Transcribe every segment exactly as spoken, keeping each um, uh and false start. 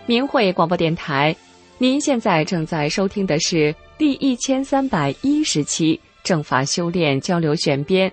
明慧广播电台，您现在正在收听的是第一千三百一十期正法修炼交流选编。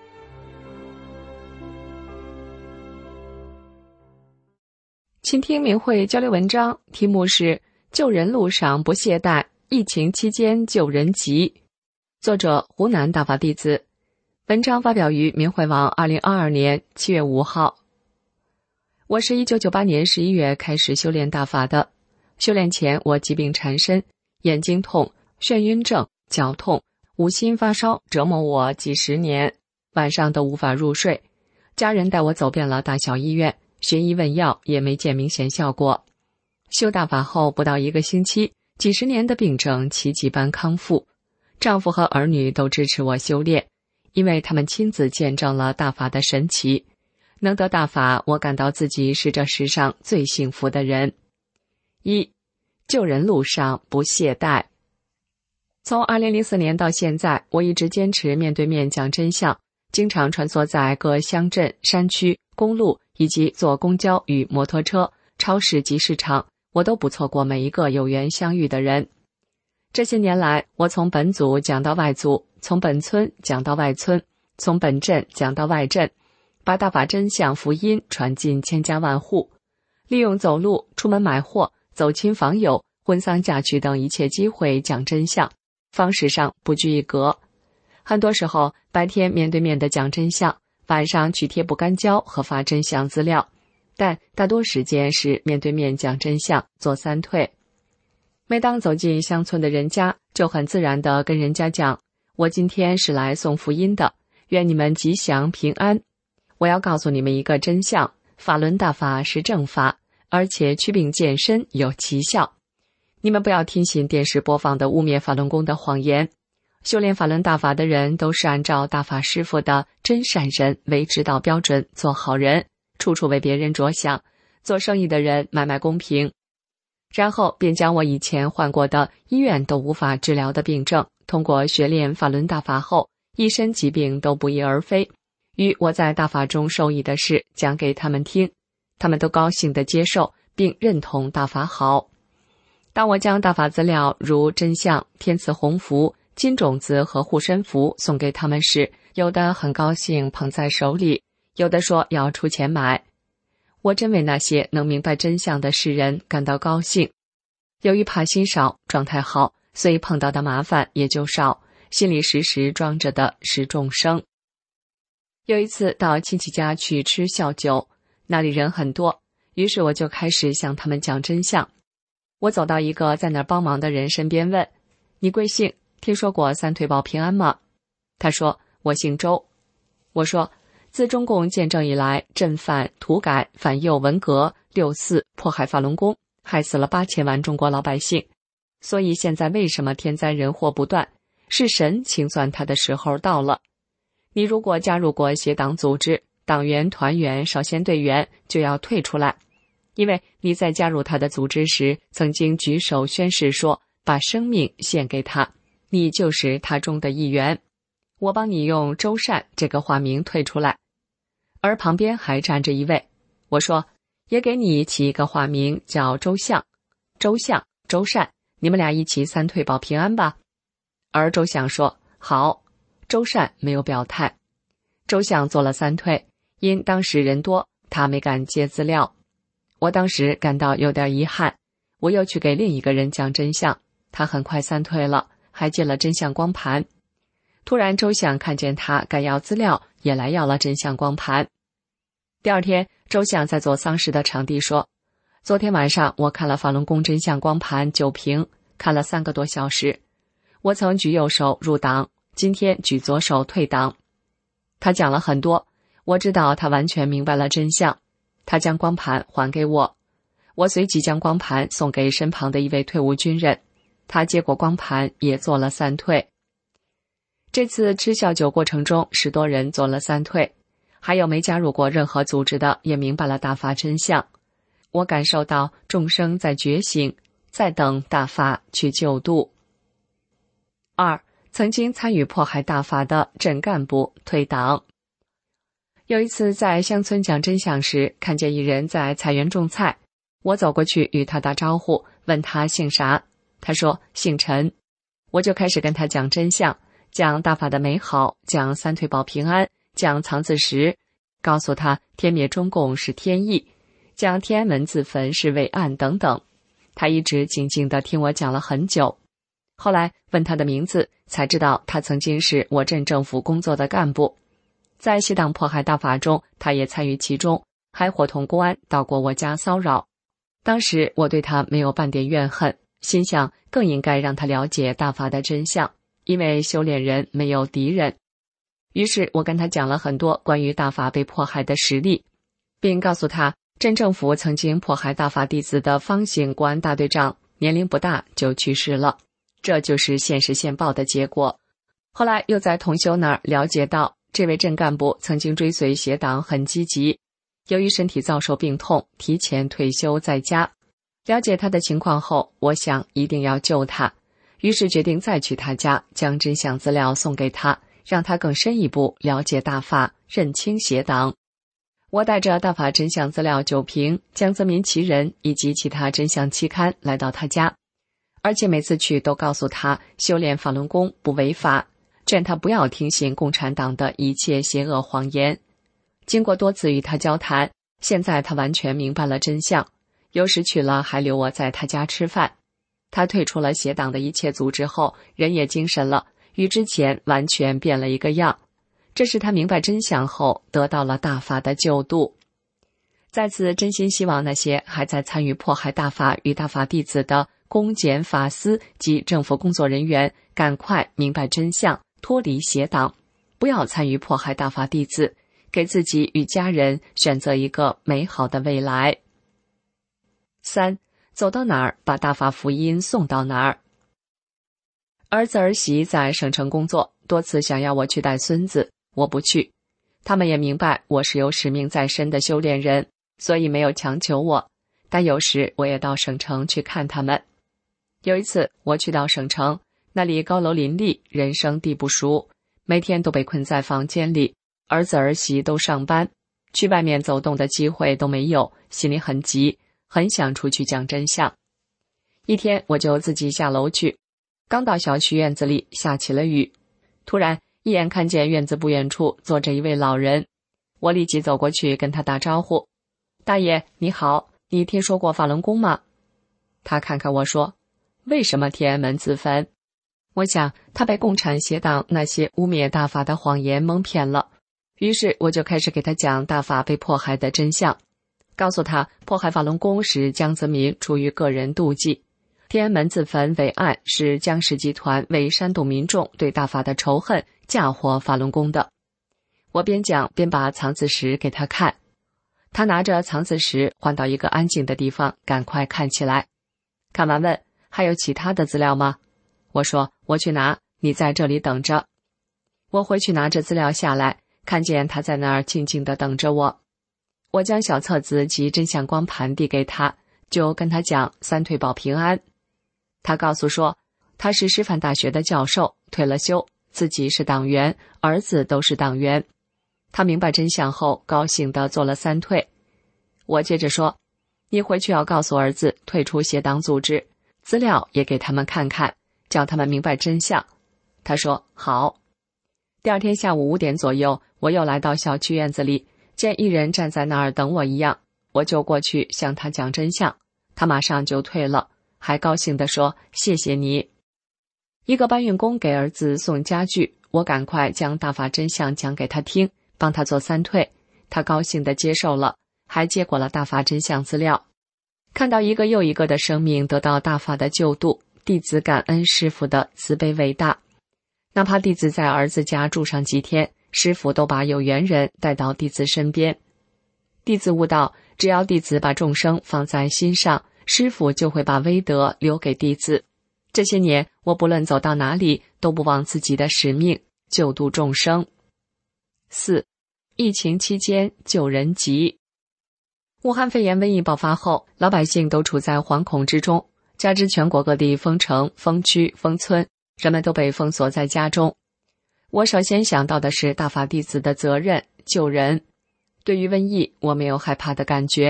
倾听明慧交流文章，题目是救人路上不懈怠，疫情期间救人急。作者湖南大法弟子。文章发表于明慧网二零二二年七月五号。我是一九九八年十一月开始修炼大法的。修炼前我疾病缠身，眼睛痛、眩晕症、脚痛、无心发烧折磨我几十年，晚上都无法入睡。家人带我走遍了大小医院，寻医问药也没见明显效果。修大法后不到一个星期，几十年的病症奇迹般康复。丈夫和儿女都支持我修炼，因为他们亲自见证了大法的神奇。能得大法，我感到自己是这世上最幸福的人。一、救人路上不懈怠。从二零零四年到现在，我一直坚持面对面讲真相，经常穿梭在各乡镇、山区、公路以及坐公交与摩托车、超市及市场，我都不错过每一个有缘相遇的人。这些年来，我从本组讲到外组，从本村讲到外村，从本镇讲到外镇，把大法真相福音传进千家万户，利用走路、出门买货、走亲访友、婚丧嫁娶等一切机会讲真相，方式上不拘一格。很多时候，白天面对面的讲真相，晚上去贴不干胶和发真相资料，但大多时间是面对面讲真相，做三退。每当走进乡村的人家，就很自然地跟人家讲，我今天是来送福音的，愿你们吉祥平安。我要告诉你们一个真相，法轮大法是正法，而且祛病健身有奇效。你们不要听信电视播放的污蔑法轮功的谎言。修炼法轮大法的人都是按照大法师父的真善人为指导标准做好人，处处为别人着想，做生意的人买卖公平。然后便将我以前患过的医院都无法治疗的病症，通过学练法轮大法后，一身疾病都不翼而飞，与我在大法中受益的事讲给他们听，他们都高兴地接受并认同大法好。当我将大法资料如真相、天赐鸿福、金种子和护身符送给他们时，有的很高兴捧在手里，有的说要出钱买。我真为那些能明白真相的世人感到高兴。由于怕心少，状态好，所以碰到的麻烦也就少，心里时时装着的是众生。有一次到亲戚家去吃孝酒，那里人很多，于是我就开始向他们讲真相。我走到一个在那儿帮忙的人身边问，你贵姓？听说过三退保平安吗？他说，我姓周。我说，自中共建政以来，镇反、土改、反右文革、六四，迫害法轮功，害死了八千万中国老百姓。所以现在为什么天灾人祸不断？是神清算他的时候到了。你如果加入过邪党组织，党员、团员、少先队员就要退出来，因为你在加入他的组织时，曾经举手宣誓说，把生命献给他，你就是他中的一员。我帮你用周善这个化名退出来。而旁边还站着一位，我说，也给你起一个化名叫周相，周相、周善，你们俩一起三退保平安吧。而周相说，好。周善没有表态。周相做了三退，因当时人多，他没敢接资料。我当时感到有点遗憾，我又去给另一个人讲真相，他很快三退了，还接了真相光盘。突然周相看见他敢要资料，也来要了真相光盘。第二天，周相在做丧事的场地说，昨天晚上我看了法轮功真相光盘九屏，看了三个多小时。我曾举右手入党，今天举左手退党。他讲了很多，我知道他完全明白了真相。他将光盘还给我，我随即将光盘送给身旁的一位退伍军人，他接过光盘也做了三退。这次吃孝酒过程中，十多人做了三退，还有没加入过任何组织的也明白了大法真相。我感受到众生在觉醒，在等大法去救度。二、曾经参与迫害大法的镇干部退党。有一次在乡村讲真相时，看见一人在菜园种菜， 我走过去与他打招呼，问他姓啥，他说姓陈。我就开始跟他讲真相，讲大法的美好，讲三退保平安，讲藏字石，告诉他天灭中共是天意，讲天安门自焚是伪案等等。他一直静静地听我讲了很久。后来问他的名字，才知道他曾经是我镇政府工作的干部，在西党迫害大法中他也参与其中，还伙同公安到过我家骚扰。当时我对他没有半点怨恨，心想更应该让他了解大法的真相，因为修炼人没有敌人。于是我跟他讲了很多关于大法被迫害的实例，并告诉他镇政府曾经迫害大法弟子的方姓公安大队长年龄不大就去世了，这就是现实现报的结果。后来又在同修那儿了解到，这位镇干部曾经追随邪党很积极，由于身体遭受病痛，提前退休在家。了解他的情况后，我想一定要救他，于是决定再去他家，将真相资料送给他，让他更深一步了解大法，认清邪党。我带着大法真相资料九瓶、江泽民其人以及其他真相期刊来到他家，而且每次去都告诉他修炼法轮功不违法，劝他不要听信共产党的一切邪恶谎言。经过多次与他交谈，现在他完全明白了真相，有时去了还留我在他家吃饭。他退出了邪党的一切组织后，人也精神了，与之前完全变了一个样。这是他明白真相后得到了大法的救度。在此真心希望那些还在参与迫害大法与大法弟子的公检法司及政府工作人员赶快明白真相，脱离邪党，不要参与迫害大法弟子，给自己与家人选择一个美好的未来。三，走到哪儿把大法福音送到哪儿。儿子儿媳在省城工作，多次想要我去带孙子，我不去。他们也明白我是有使命在身的修炼人，所以没有强求我，但有时我也到省城去看他们。有一次我去到省城，那里高楼林立，人生地不熟，每天都被困在房间里，儿子儿媳都上班，去外面走动的机会都没有，心里很急，很想出去讲真相。一天我就自己下楼去，刚到小区院子里，下起了雨。突然一眼看见院子不远处坐着一位老人，我立即走过去跟他打招呼：大爷你好，你听说过法轮功吗？他看看我说：为什么天安门自焚？我想他被共产邪党那些污蔑大法的谎言蒙骗了，于是我就开始给他讲大法被迫害的真相，告诉他迫害法轮功是江泽民出于个人妒忌，天安门自焚伪案是江氏集团为煽动民众对大法的仇恨，嫁祸法轮功的。我边讲边把藏字石给他看，他拿着藏字石换到一个安静的地方，赶快看起来。看完问：还有其他的资料吗？我说：我去拿，你在这里等着。我回去拿着资料下来，看见他在那儿静静地等着我。我将小册子及真相光盘递给他，就跟他讲三退保平安。他告诉说，他是师范大学的教授，退了休，自己是党员，儿子都是党员。他明白真相后，高兴地做了三退。我接着说，你回去要告诉儿子退出邪党组织，资料也给他们看看，叫他们明白真相。他说好。第二天下午五点左右，我又来到小区院子里，见一人站在那儿等我一样，我就过去向他讲真相，他马上就退了，还高兴地说谢谢你。一个搬运工给儿子送家具，我赶快将大法真相讲给他听，帮他做三退，他高兴地接受了，还接过了大法真相资料。看到一个又一个的生命得到大法的救度，弟子感恩师父的慈悲伟大。哪怕弟子在儿子家住上几天，师父都把有缘人带到弟子身边。弟子悟道，只要弟子把众生放在心上，师父就会把威德留给弟子。这些年我不论走到哪里，都不忘自己的使命，救度众生。四，疫情期间救人急。武汉肺炎瘟疫爆发后，老百姓都处在惶恐之中，加之全国各地封城、封区、封村，人们都被封锁在家中。我首先想到的是大法弟子的责任，救人。对于瘟疫，我没有害怕的感觉，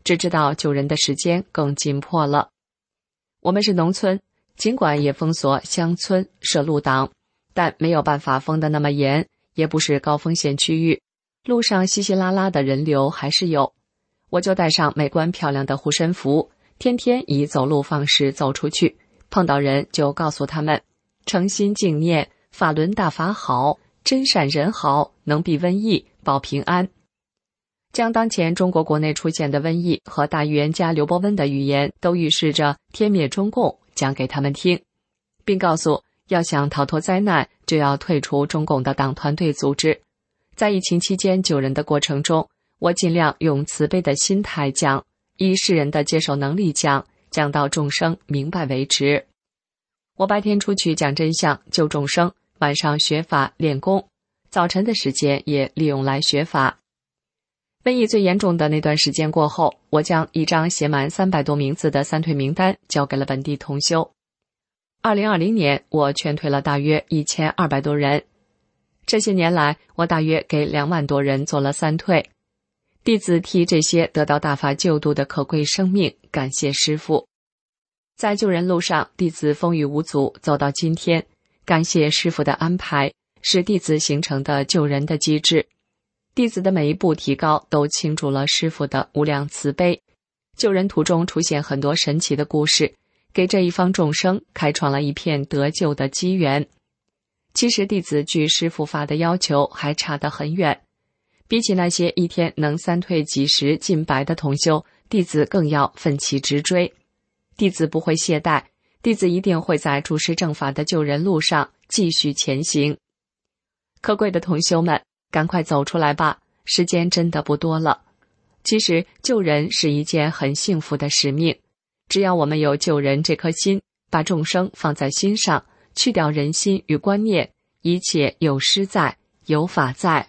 只知道救人的时间更紧迫了。我们是农村，尽管也封锁乡村设路挡，但没有办法封得那么严，也不是高风险区域，路上稀稀拉拉的人流还是有。我就带上美观漂亮的护身符，天天以走路方式走出去，碰到人就告诉他们，诚心敬念法轮大法好，真善人好，能避瘟疫，保平安。将当前中国国内出现的瘟疫和大预言家刘伯温的预言都预示着天灭中共讲给他们听，并告诉要想逃脱灾难，就要退出中共的党团队组织。在疫情期间救人的过程中，我尽量用慈悲的心态讲，以世人的接受能力讲，讲到众生明白为止。我白天出去讲真相救众生，晚上学法练功，早晨的时间也利用来学法。瘟疫最严重的那段时间过后，我将一张写满三百多名字的三退名单交给了本地同修。二零二零年，我劝退了大约一千二百多人。这些年来，我大约给两万多人做了三退。弟子替这些得到大法救度的可贵生命感谢师父。在救人路上，弟子风雨无阻走到今天，感谢师父的安排，是弟子形成的救人的机制。弟子的每一步提高都倾注了师父的无量慈悲，救人途中出现很多神奇的故事，给这一方众生开创了一片得救的机缘。其实弟子距师父法的要求还差得很远，比起那些一天能三退几十近百的同修，弟子更要奋起直追。弟子不会懈怠，弟子一定会在诸师正法的救人路上继续前行。可贵的同修们，赶快走出来吧，时间真的不多了。其实救人是一件很幸福的使命，只要我们有救人这颗心，把众生放在心上，去掉人心与观念，一切有师在，有法在。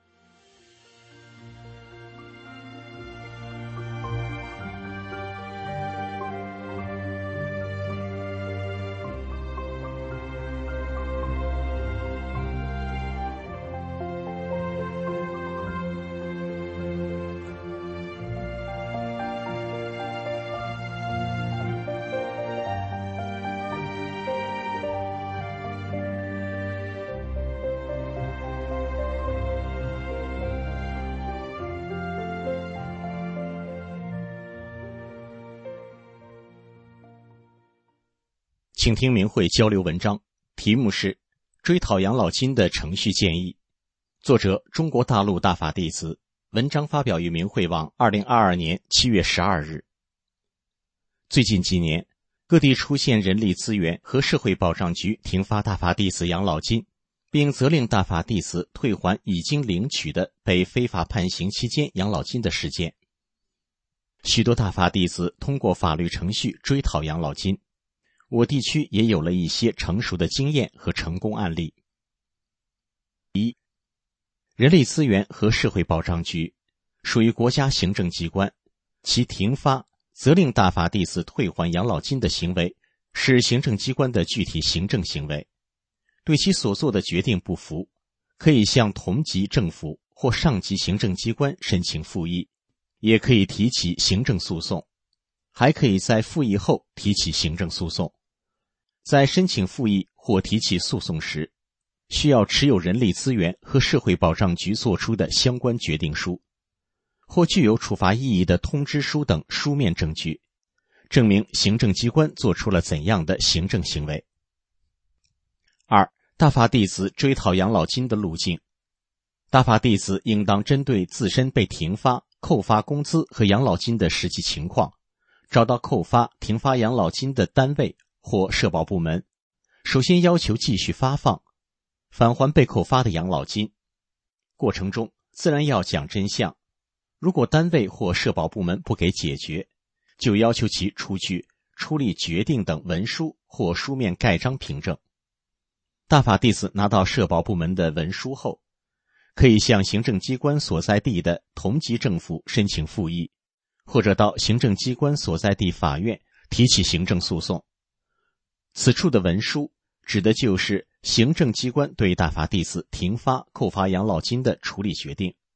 请听明慧交流文章，题目是追讨养老金的程序建议，作者中国大陆大法弟子，文章发表于明慧网二零二二年七月十二日。最近几年，各地出现人力资源和社会保障局停发大法弟子养老金，并责令大法弟子退还已经领取的被非法判刑期间养老金的事件。许多大法弟子通过法律程序追讨养老金，我地区也有了一些成熟的经验和成功案例。一、人力资源和社会保障局属于国家行政机关，其停发、责令大法弟子退还养老金的行为是行政机关的具体行政行为，对其所做的决定不服，可以向同级政府或上级行政机关申请复议，也可以提起行政诉讼，还可以在复议后提起行政诉讼。在申请复议或提起诉讼时，需要持有人力资源和社会保障局作出的相关决定书，或具有处罚意义的通知书等书面证据，证明行政机关做出了怎样的行政行为。二、大法弟子追讨养老金的路径。大法弟子应当针对自身被停发、扣发工资和养老金的实际情况，找到扣发、停发养老金的单位或社保部门，首先要求继续发放，返还被扣发的养老金。过程中自然要讲真相，如果单位或社保部门不给解决，就要求其出具出力决定等文书或书面盖章凭证。大法弟子拿到社保部门的文书后，可以向行政机关所在地的同级政府申请复议，或者到行政机关所在地法院提起行政诉讼。此处的文书指的就是行政机关对大法弟子停发、扣发养老金的处理决定，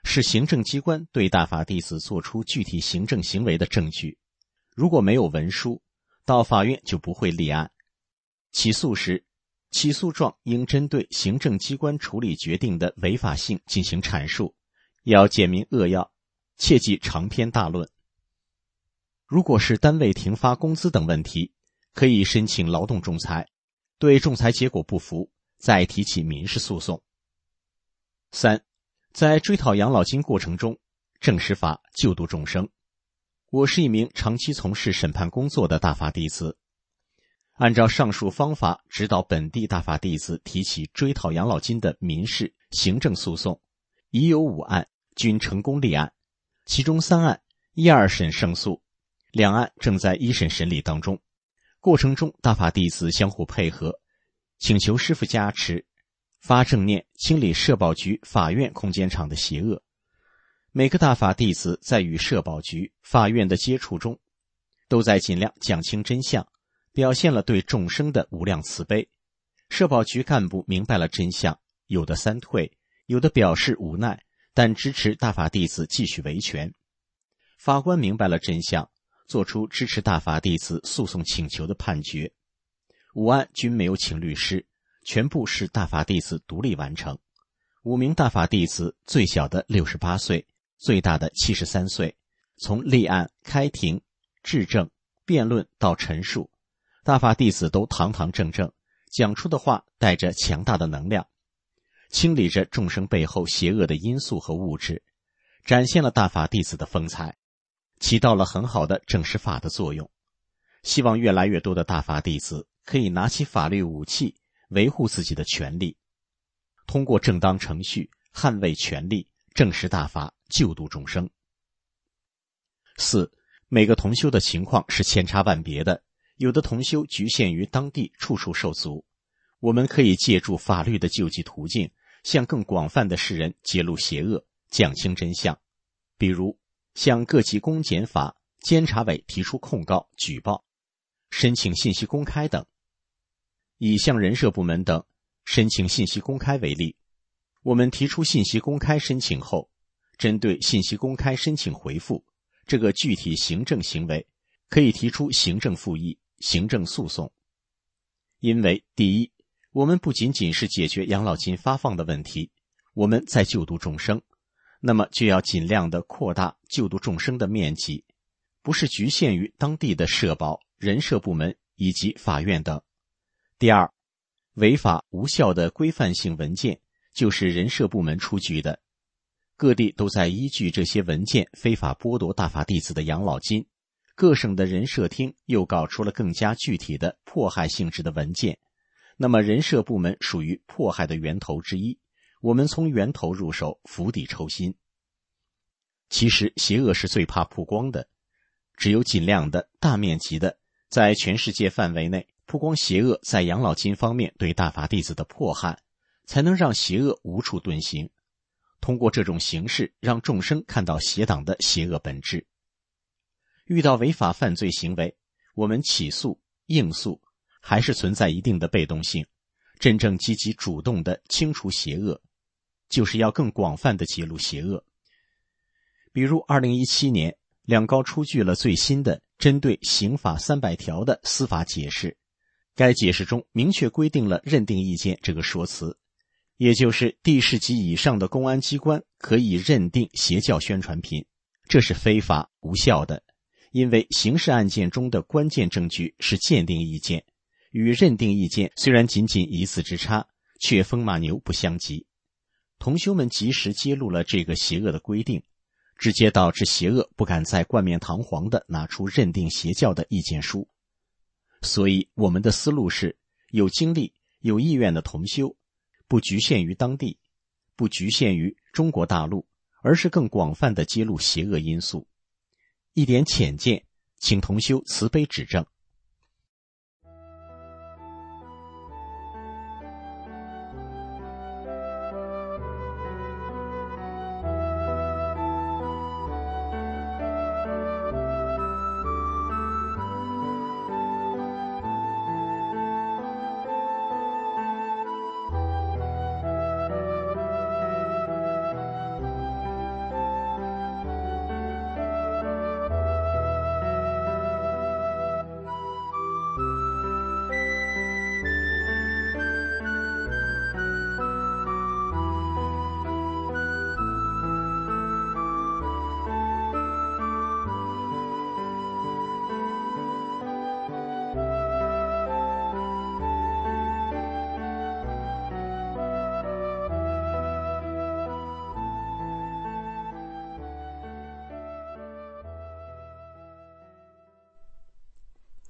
是行政机关对大法弟子做出具体行政行为的证据。如果没有文书，到法院就不会立案。起诉时，起诉状应针对行政机关处理决定的违法性进行阐述，要简明扼要，切忌长篇大论。如果是单位停发工资等问题，可以申请劳动仲裁，对仲裁结果不服，再提起民事诉讼。三，在追讨养老金过程中，正实法救度众生。我是一名长期从事审判工作的大法弟子，按照上述方法指导本地大法弟子提起追讨养老金的民事、行政诉讼，已有五案均成功立案，其中三案一二审胜诉，两案正在一审审理当中。过程中大法弟子相互配合，请求师父加持，发正念清理社保局、法院空间场的邪恶。每个大法弟子在与社保局、法院的接触中，都在尽量讲清真相，表现了对众生的无量慈悲。社保局干部明白了真相，有的三退，有的表示无奈，但支持大法弟子继续维权。法官明白了真相，作出支持大法弟子诉讼请求的判决。五案均没有请律师，全部是大法弟子独立完成。五名大法弟子，最小的六十八岁，最大的七十三岁，从立案、开庭、质证、辩论到陈述，大法弟子都堂堂正正，讲出的话带着强大的能量，清理着众生背后邪恶的因素和物质，展现了大法弟子的风采，起到了很好的正实法的作用。希望越来越多的大法弟子可以拿起法律武器，维护自己的权利，通过正当程序捍卫权利，正实大法，救度众生。四，每个同修的情况是千差万别的，有的同修局限于当地，处处受阻。我们可以借助法律的救济途径，向更广泛的世人揭露邪恶，讲清真相。比如向各级公检法、监察委提出控告、举报，申请信息公开等。以向人社部门等申请信息公开为例，我们提出信息公开申请后，针对信息公开申请回复这个具体行政行为，可以提出行政复议、行政诉讼。因为第一，我们不仅仅是解决养老金发放的问题，我们在救度众生，那么就要尽量的扩大救度众生的面积，不是局限于当地的社保、人社部门以及法院等。第二，违法无效的规范性文件就是人社部门出具的，各地都在依据这些文件非法剥夺大法弟子的养老金，各省的人社厅又搞出了更加具体的迫害性质的文件，那么人社部门属于迫害的源头之一，我们从源头入手，釜底抽薪。其实邪恶是最怕曝光的，只有尽量的大面积的在全世界范围内曝光邪恶在养老金方面对大法弟子的迫害，才能让邪恶无处遁形，通过这种形式让众生看到邪党的邪恶本质。遇到违法犯罪行为，我们起诉、应诉还是存在一定的被动性，真正积极主动的清除邪恶，就是要更广泛的揭露邪恶。比如二零一七年，两高出具了最新的针对刑法三百条的司法解释，该解释中明确规定了认定意见这个说辞，也就是地市级以上的公安机关可以认定邪教宣传品，这是非法无效的，因为刑事案件中的关键证据是鉴定意见，与认定意见虽然仅仅一字之差，却风马牛不相及。同修们及时揭露了这个邪恶的规定，直接导致邪恶不敢再冠冕堂皇地拿出认定邪教的意见书。所以我们的思路是，有精力、有意愿的同修，不局限于当地，不局限于中国大陆，而是更广泛地揭露邪恶因素。一点浅见，请同修慈悲指正。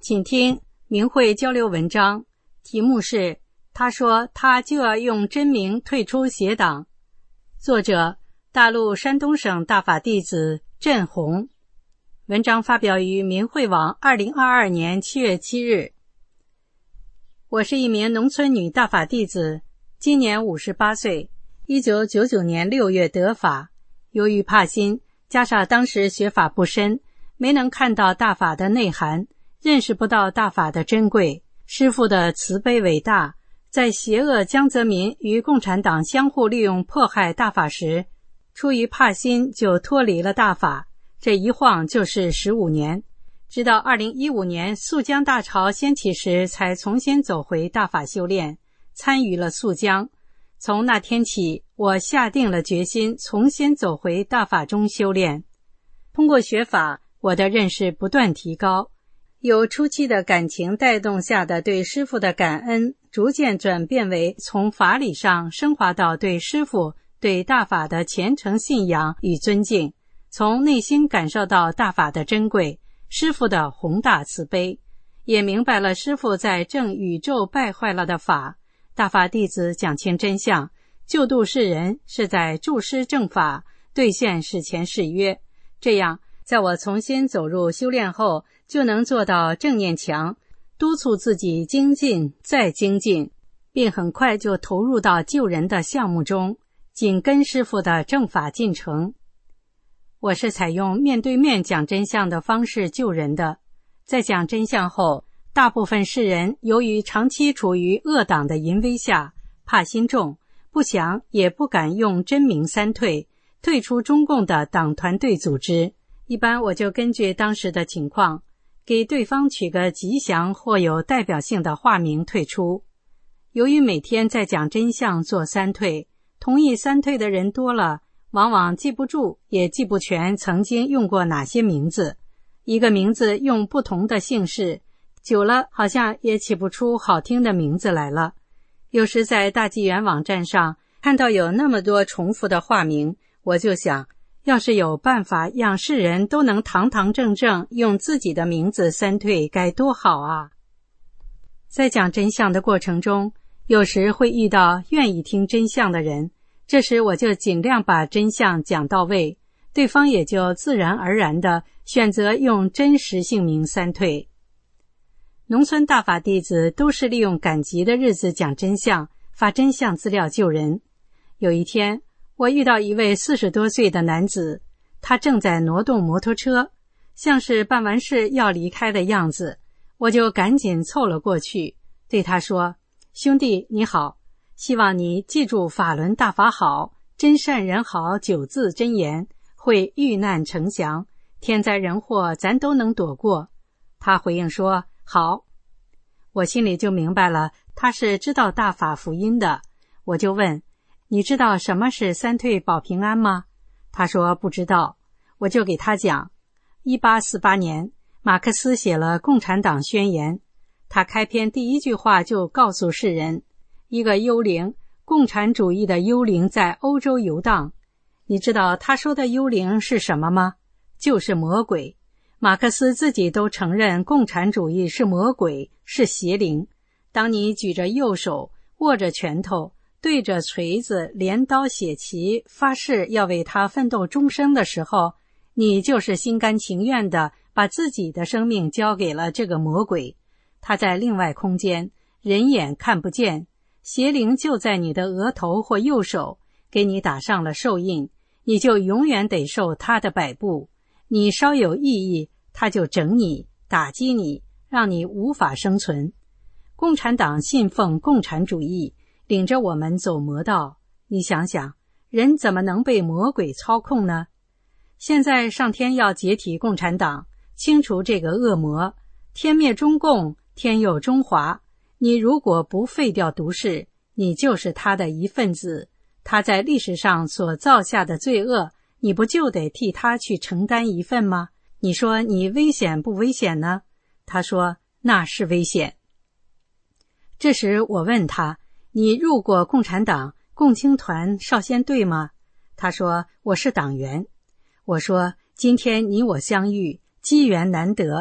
请听明慧交流文章，题目是他说他就要用真名退出邪党。作者大陆山东省大法弟子郑红。文章发表于明慧网二零二二年七月七日。我是一名农村女大法弟子，今年五十八岁，一九九九年六月得法。由于怕心，加上当时学法不深，没能看到大法的内涵，认识不到大法的珍贵，师父的慈悲伟大，在邪恶江泽民与共产党相互利用迫害大法时，出于怕心就脱离了大法，这一晃就是十五年，直到二零一五年肃江大潮掀起时才重新走回大法修炼，参与了肃江。从那天起，我下定了决心重新走回大法中修炼。通过学法，我的认识不断提高，有初期的感情带动下的对师父的感恩，逐渐转变为从法理上升华到对师父、对大法的虔诚信仰与尊敬，从内心感受到大法的珍贵，师父的宏大慈悲，也明白了师父在正宇宙败坏了的法。大法弟子讲清真相，救度世人，是在助师正法，兑现史前誓约。这样，在我重新走入修炼后，就能做到正念强，督促自己精进再精进，并很快就投入到救人的项目中，紧跟师父的正法进程。我是采用面对面讲真相的方式救人的。在讲真相后，大部分世人由于长期处于恶党的淫威下，怕心重，不想也不敢用真名三退，退出中共的党团队组织。一般我就根据当时的情况，给对方取个吉祥或有代表性的化名退出。由于每天在讲真相做三退，同意三退的人多了，往往记不住也记不全曾经用过哪些名字，一个名字用不同的姓氏，久了好像也起不出好听的名字来了。有时在大纪元网站上看到有那么多重复的化名，我就想，要是有办法让世人都能堂堂正正用自己的名字三退该多好啊。在讲真相的过程中，有时会遇到愿意听真相的人，这时我就尽量把真相讲到位，对方也就自然而然地选择用真实姓名三退。农村大法弟子都是利用赶集的日子讲真相，发真相资料救人。有一天，我遇到一位四十多岁的男子，他正在挪动摩托车，像是办完事要离开的样子，我就赶紧凑了过去，对他说：兄弟你好，希望你记住法轮大法好，真善人好九字真言，会遇难成祥，天灾人祸咱都能躲过。他回应说好。我心里就明白了，他是知道大法福音的。我就问，你知道什么是三退保平安吗？他说不知道。我就给他讲，一八四八年马克思写了共产党宣言，他开篇第一句话就告诉世人，一个幽灵，共产主义的幽灵在欧洲游荡。你知道他说的幽灵是什么吗？就是魔鬼。马克思自己都承认共产主义是魔鬼，是邪灵。当你举着右手，握着拳头，对着锤子镰刀血旗发誓要为他奋斗终生的时候，你就是心甘情愿地把自己的生命交给了这个魔鬼。他在另外空间，人眼看不见，邪灵就在你的额头或右手，给你打上了兽印，你就永远得受他的摆布。你稍有异议，他就整你，打击你，让你无法生存。共产党信奉共产主义，领着我们走魔道。你想想，人怎么能被魔鬼操控呢？现在上天要解体共产党，清除这个恶魔，天灭中共，天佑中华。你如果不废掉毒誓，你就是他的一份子。他在历史上所造下的罪恶，你不就得替他去承担一份吗？你说你危险不危险呢？他说那是危险。这时我问他，你入过共产党、共青团、少先队吗？他说我是党员。我说今天你我相遇，机缘难得，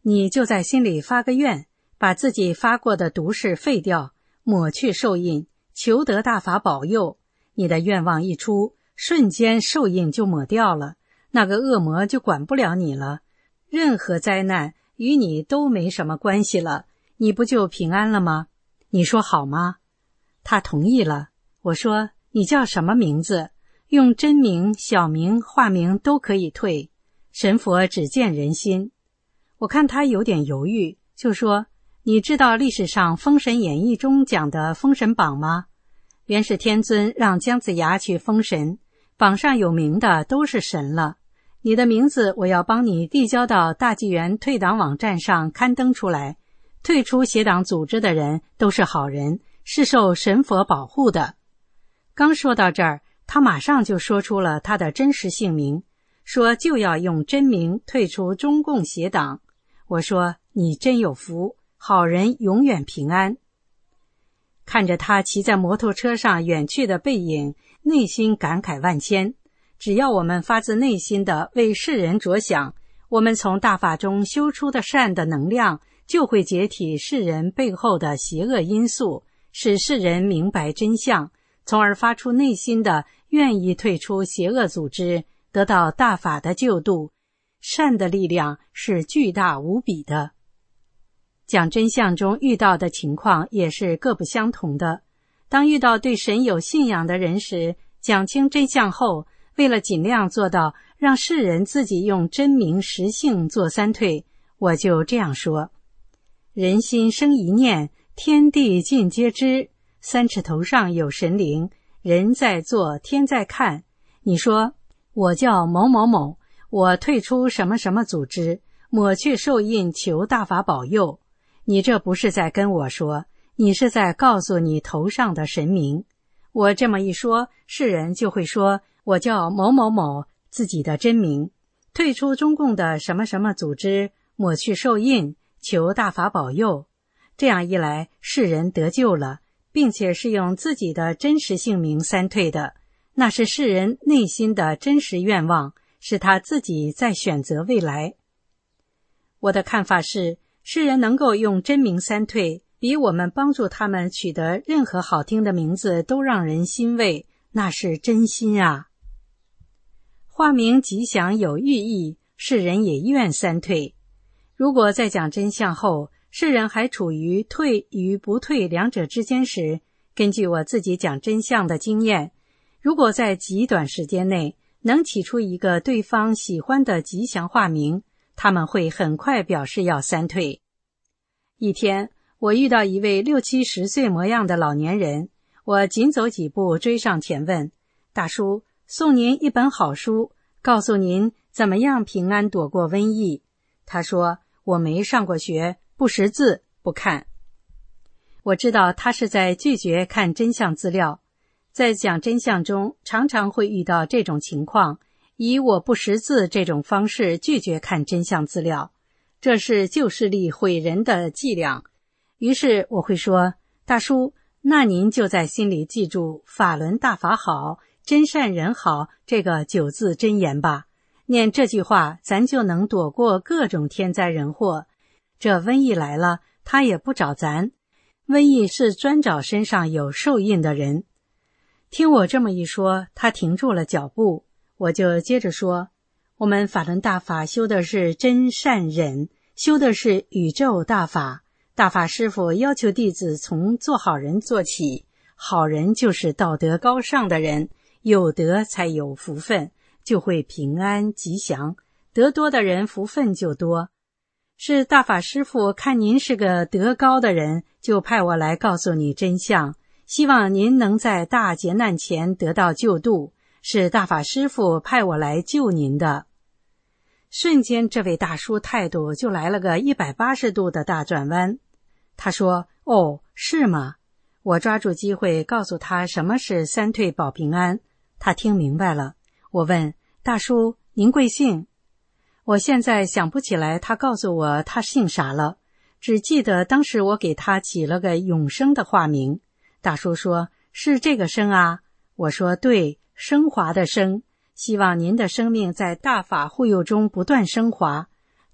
你就在心里发个愿，把自己发过的毒誓废掉，抹去受印，求得大法保佑。你的愿望一出，瞬间受印就抹掉了，那个恶魔就管不了你了，任何灾难与你都没什么关系了，你不就平安了吗？你说好吗？他同意了。我说，你叫什么名字？用真名、小名、化名都可以退，神佛只见人心。我看他有点犹豫，就说，你知道历史上《封神演义》中讲的封神榜吗？元始天尊让姜子牙去封神，榜上有名的都是神了，你的名字我要帮你递交到大纪元退党网站上刊登出来，退出邪党组织的人都是好人，是受神佛保护的。刚说到这儿，他马上就说出了他的真实姓名，说就要用真名退出中共邪党。我说，你真有福，好人永远平安。看着他骑在摩托车上远去的背影，内心感慨万千。只要我们发自内心的为世人着想，我们从大法中修出的善的能量就会解体世人背后的邪恶因素，使世人明白真相，从而发出内心的愿意退出邪恶组织，得到大法的救度。善的力量是巨大无比的。讲真相中遇到的情况也是各不相同的。当遇到对神有信仰的人时，讲清真相后，为了尽量做到让世人自己用真名实姓做三退，我就这样说：人心生一念，天地尽皆知，三尺头上有神灵，人在做，天在看。你说，我叫某某某，我退出什么什么组织，抹去受印，求大法保佑。你这不是在跟我说，你是在告诉你头上的神明。我这么一说，世人就会说，我叫某某某，自己的真名，退出中共的什么什么组织，抹去受印，求大法保佑。这样一来，世人得救了，并且是用自己的真实姓名三退的，那是世人内心的真实愿望，是他自己在选择未来。我的看法是，世人能够用真名三退，比我们帮助他们取得任何好听的名字都让人欣慰，那是真心啊。化名吉祥有寓意，世人也愿三退。如果在讲真相后，世人还处于退与不退两者之间时，根据我自己讲真相的经验，如果在极短时间内能起出一个对方喜欢的吉祥化名，他们会很快表示要三退。一天，我遇到一位六七十岁模样的老年人，我紧走几步追上前问：大叔，送您一本好书，告诉您怎么样平安躲过瘟疫。他说，我没上过学，不识字，不看。我知道他是在拒绝看真相资料。在讲真相中，常常会遇到这种情况，以我不识字这种方式拒绝看真相资料，这是旧势力毁人的伎俩。于是我会说，大叔，那您就在心里记住法轮大法好，真善人好这个九字真言吧，念这句话，咱就能躲过各种天灾人祸。这瘟疫来了，他也不找咱，瘟疫是专找身上有受印的人。听我这么一说，他停住了脚步。我就接着说，我们法轮大法修的是真善忍，修的是宇宙大法。大法师父要求弟子从做好人做起，好人就是道德高尚的人，有德才有福分，就会平安吉祥，德多的人福分就多。是大法师父看您是个德高的人，就派我来告诉你真相，希望您能在大劫难前得到救度，是大法师父派我来救您的。瞬间这位大叔态度就来了个一百八十度的大转弯。他说，哦，是吗？我抓住机会告诉他什么是三退保平安，他听明白了。我问，大叔，您贵姓？我现在想不起来他告诉我他姓啥了，只记得当时我给他起了个永生的化名。大叔说，是这个生啊？我说，对，升华的升，希望您的生命在大法护佑中不断升华。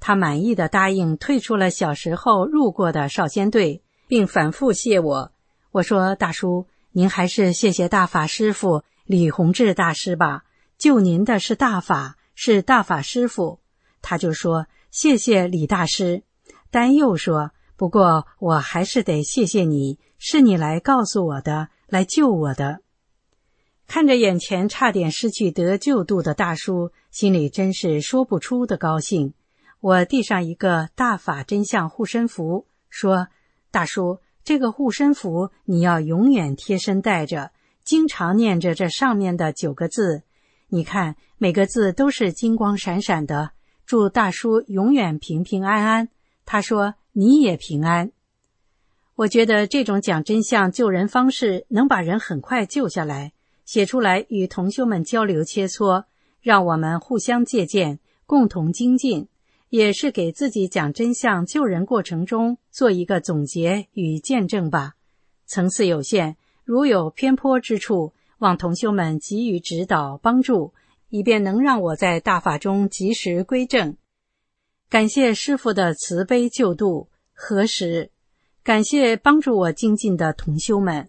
他满意的答应退出了小时候入过的少先队，并反复谢我。我说，大叔，您还是谢谢大法师父李洪志大师吧，救您的是大法，是大法师父。他就说，谢谢李大师，但又说，不过我还是得谢谢你，是你来告诉我的，来救我的。看着眼前差点失去得救度的大叔，心里真是说不出的高兴。我递上一个大法真相护身符，说，大叔，这个护身符你要永远贴身带着，经常念着这上面的九个字，你看每个字都是金光闪闪的，祝大叔永远平平安安。他说，你也平安。我觉得这种讲真相救人方式能把人很快救下来，写出来与同修们交流切磋，让我们互相借鉴，共同精进，也是给自己讲真相救人过程中做一个总结与见证吧。层次有限，如有偏颇之处，望同修们给予指导帮助，以便能让我在大法中及时归正。感谢师父的慈悲救度，何时感谢帮助我精进的同修们。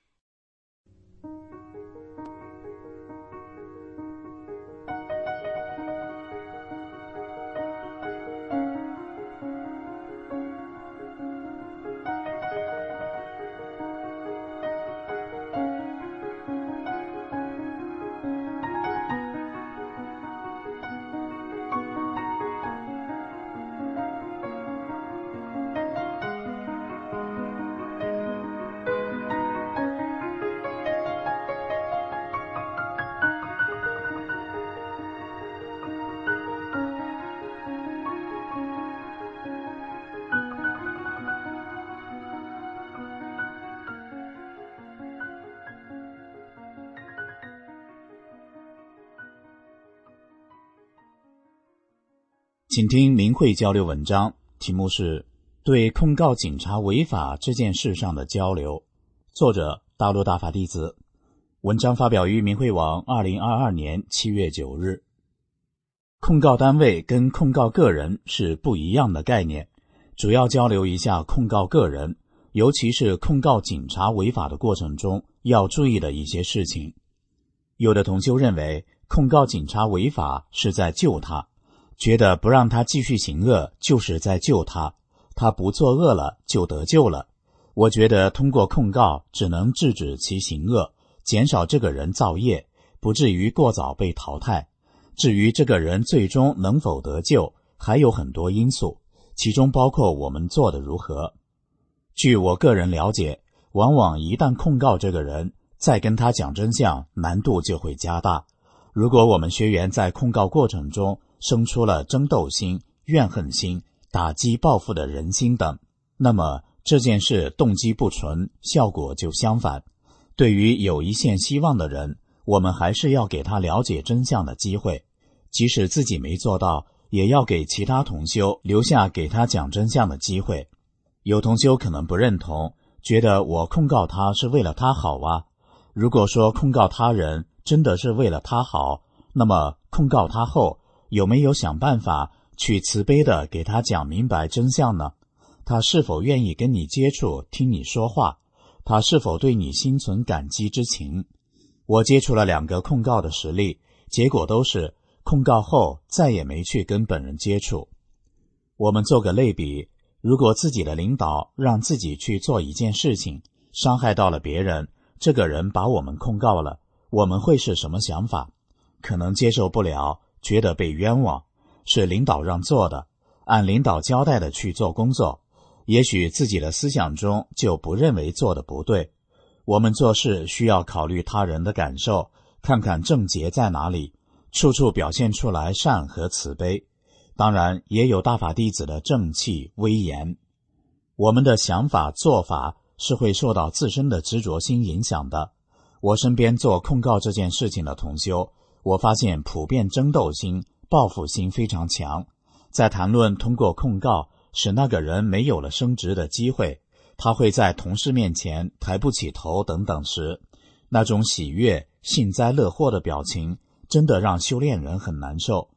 请听明慧交流文章，题目是对控告警察违法这件事上的交流，作者大陆大法弟子。文章发表于明慧网二零二二年七月九日。控告单位跟控告个人是不一样的概念，主要交流一下控告个人，尤其是控告警察违法的过程中要注意的一些事情。有的同修认为控告警察违法是在救他，觉得不让他继续行恶就是在救他，他不作恶了就得救了。我觉得通过控告只能制止其行恶，减少这个人造业，不至于过早被淘汰。至于这个人最终能否得救，还有很多因素，其中包括我们做得如何。据我个人了解，往往一旦控告这个人，再跟他讲真相，难度就会加大。如果我们学员在控告过程中生出了争斗心、怨恨心、打击报复的人心等，那么这件事动机不纯，效果就相反。对于有一线希望的人，我们还是要给他了解真相的机会，即使自己没做到，也要给其他同修留下给他讲真相的机会。有同修可能不认同，觉得我控告他是为了他好啊。如果说控告他人真的是为了他好，那么控告他后有没有想办法去慈悲的给他讲明白真相呢？他是否愿意跟你接触，听你说话？他是否对你心存感激之情？我接触了两个控告的实例，结果都是控告后再也没去跟本人接触。我们做个类比，如果自己的领导让自己去做一件事情，伤害到了别人，这个人把我们控告了，我们会是什么想法？可能接受不了，觉得被冤枉，是领导让做的，按领导交代的去做工作，也许自己的思想中就不认为做的不对。我们做事需要考虑他人的感受，看看症结在哪里，处处表现出来善和慈悲。当然也有大法弟子的正气威严。我们的想法做法是会受到自身的执着心影响的。我身边做控告这件事情的同修，我发现普遍争斗心、报复心非常强。在谈论通过控告使那个人没有了升职的机会，他会在同事面前抬不起头等等时，那种喜悦、幸灾乐祸的表情真的让修炼人很难受。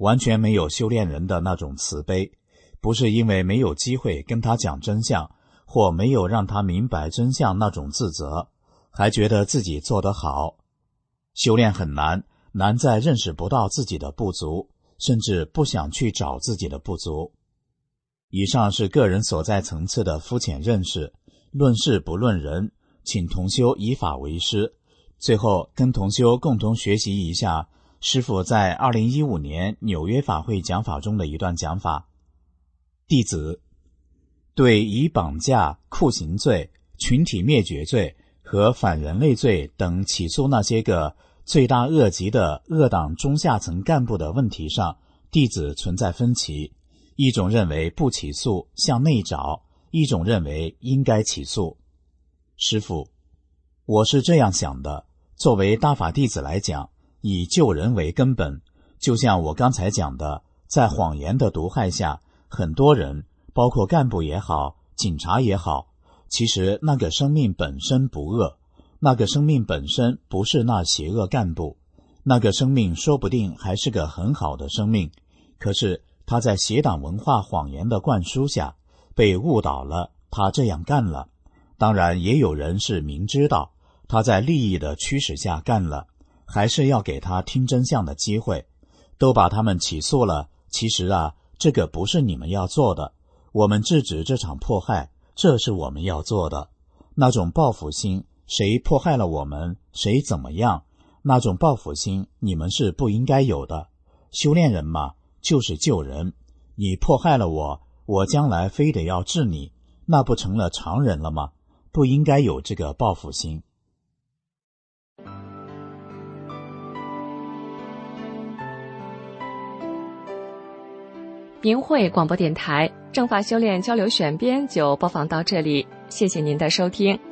完全没有修炼人的那种慈悲，不是因为没有机会跟他讲真相，或没有让他明白真相那种自责，还觉得自己做得好。修炼很难，难在认识不到自己的不足，甚至不想去找自己的不足。以上是个人所在层次的肤浅认识，论事不论人，请同修以法为师。最后跟同修共同学习一下师父在二零一五年纽约法会讲法中的一段讲法。弟子对以绑架、酷刑罪、群体灭绝罪和反人类罪等起诉那些个罪大恶极的恶党中下层干部的问题上，弟子存在分歧。一种认为不起诉，向内找；一种认为应该起诉。师父，我是这样想的，作为大法弟子来讲，以救人为根本，就像我刚才讲的，在谎言的毒害下，很多人，包括干部也好，警察也好，其实那个生命本身不恶，那个生命本身不是那邪恶干部，那个生命说不定还是个很好的生命，可是他在邪党文化谎言的灌输下被误导了，他这样干了。当然也有人是明知道他在利益的驱使下干了，还是要给他听真相的机会，都把他们起诉了。其实啊，这个不是你们要做的，我们制止这场迫害，这是我们要做的。那种报复心，谁迫害了我们，谁怎么样，那种报复心你们是不应该有的。修炼人嘛，就是救人，你迫害了我，我将来非得要治你，那不成了常人了吗？不应该有这个报复心。 明慧广播电台正法修炼交流选编就播放到这里，谢谢您的收听。